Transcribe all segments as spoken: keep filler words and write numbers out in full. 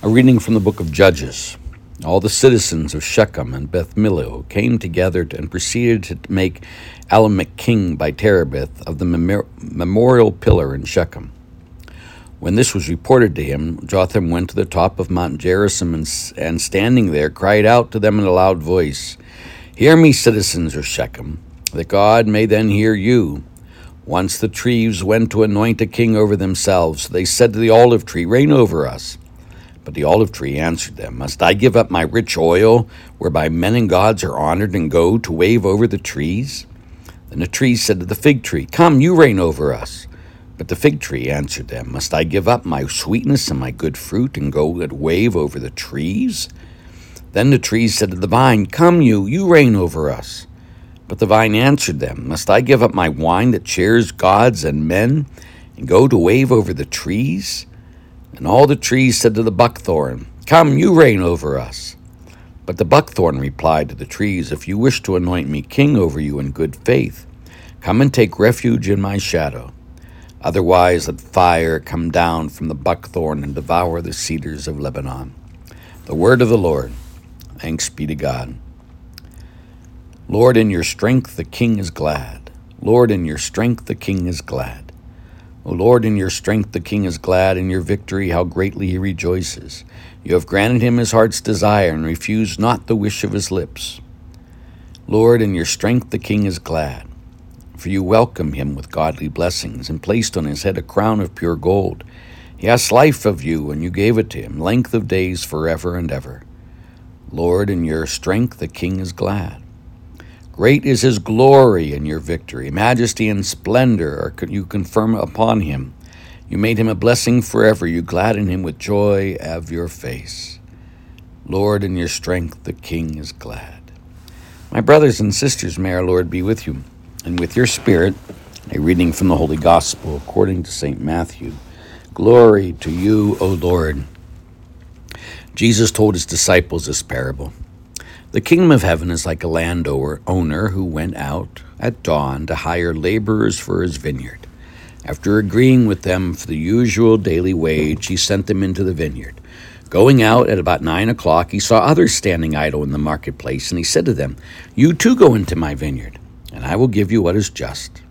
A reading from the book of Judges. All the citizens of Shechem and Beth Millo came together and proceeded to make Abimelech king by Terebinth of the memorial pillar in Shechem. When this was reported to him, Jotham went to the top of Mount Gerizim and, and standing there cried out to them in a loud voice, "Hear me, citizens of Shechem, that God may then hear you." Once the trees went to anoint a king over themselves. They said to the olive tree, "Reign over us." But the olive tree answered them, "Must I give up my rich oil, whereby men and gods are honored, and go to wave over the trees?" Then the trees said to the fig tree, "Come, you reign over us." But the fig tree answered them, "Must I give up my sweetness and my good fruit, and go and wave over the trees?" Then the trees said to the vine, "Come, you, you reign over us." But the vine answered them, "Must I give up my wine that cheers gods and men, and go to wave over the trees?" And all the trees said to the buckthorn, "Come, you reign over us." But the buckthorn replied to the trees, "If you wish to anoint me king over you in good faith, come and take refuge in my shadow. Otherwise let fire come down from the buckthorn and devour the cedars of Lebanon." The word of the Lord. Thanks be to God. Lord, in your strength the king is glad. Lord, in your strength the king is glad. O Lord, in your strength the king is glad, in your victory how greatly he rejoices. You have granted him his heart's desire, and refused not the wish of his lips. Lord, in your strength the king is glad, for you welcome him with godly blessings, and placed on his head a crown of pure gold. He asked life of you, and you gave it to him, length of days forever and ever. Lord, in your strength the king is glad. Great is his glory in your victory. Majesty and splendor are you confirm upon him. You made him a blessing forever. You gladden him with joy of your face. Lord, in your strength the king is glad. My brothers and sisters, may our Lord be with you, and with your spirit. A reading from the Holy Gospel according to Saint Matthew. Glory to you, O Lord. Jesus told his disciples this parable. The kingdom of heaven is like a landowner who went out at dawn to hire laborers for his vineyard. After agreeing with them for the usual daily wage, he sent them into the vineyard. Going out at about nine o'clock, he saw others standing idle in the marketplace, and he said to them, "You too go into my vineyard, and I will give you what is just."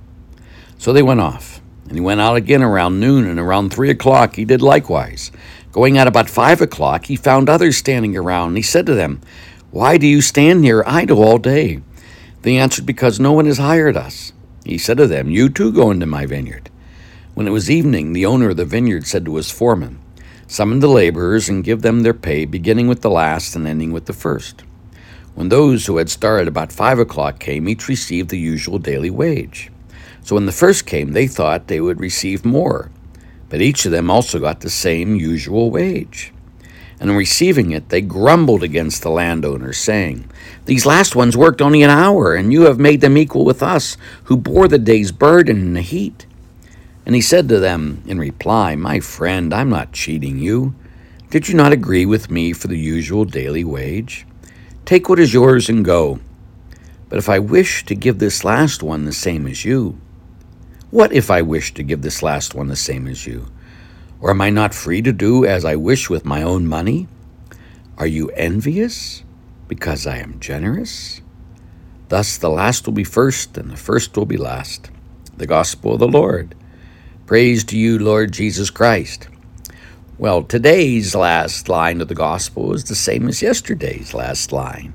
So they went off, and he went out again around noon, and around three o'clock he did likewise. Going out about five o'clock, he found others standing around, and he said to them, "Why do you stand here idle all day?" They answered, "Because no one has hired us." He said to them, "You too go into my vineyard." When it was evening, the owner of the vineyard said to his foreman, "Summon the laborers and give them their pay, beginning with the last and ending with the first." When those who had started about five o'clock came, each received the usual daily wage. So when the first came, they thought they would receive more, but each of them also got the same usual wage. And in receiving it, they grumbled against the landowner, saying, "These last ones worked only an hour, and you have made them equal with us, who bore the day's burden in the heat." And he said to them in reply, "My friend, I'm not cheating you. Did you not agree with me for the usual daily wage? Take what is yours and go. But if I wish to give this last one the same as you, what if I wish to give this last one the same as you? Or am I not free to do as I wish with my own money? Are you envious because I am generous? Thus the last will be first, and the first will be last." The Gospel of the Lord. Praise to you, Lord Jesus Christ. Well, today's last line of the Gospel is the same as yesterday's last line.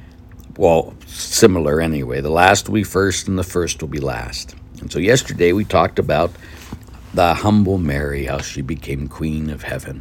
Well, similar anyway. The last will be first, and the first will be last. And so yesterday we talked about the humble Mary, how she became Queen of Heaven.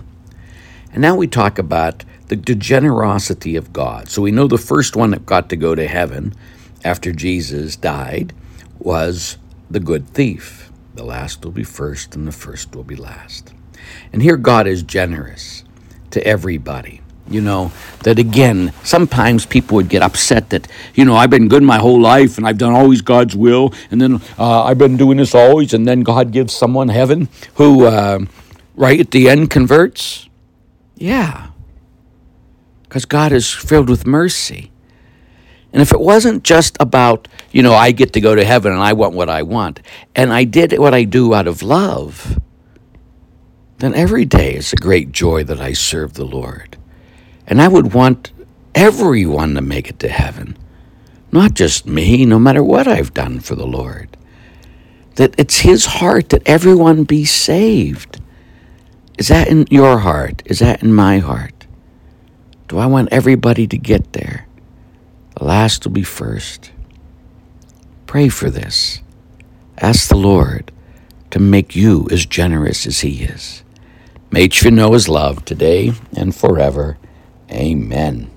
And now we talk about the, the generosity of God. So we know the first one that got to go to heaven after Jesus died was the good thief. The last will be first, and the first will be last. And here God is generous to everybody. You know, that again, sometimes people would get upset that, you know, I've been good my whole life and I've done always God's will, and then uh, I've been doing this always, and then God gives someone heaven who, uh, right at the end, converts. Yeah, because God is filled with mercy. And if it wasn't just about, you know, I get to go to heaven and I want what I want, and I did what I do out of love, then every day is a great joy that I serve the Lord. And I would want everyone to make it to heaven, not just me, no matter what I've done for the Lord. That it's His heart that everyone be saved. Is that in your heart? Is that in my heart? Do I want everybody to get there? The last will be first. Pray for this. Ask the Lord to make you as generous as He is. May each of you know His love today and forever. Amen.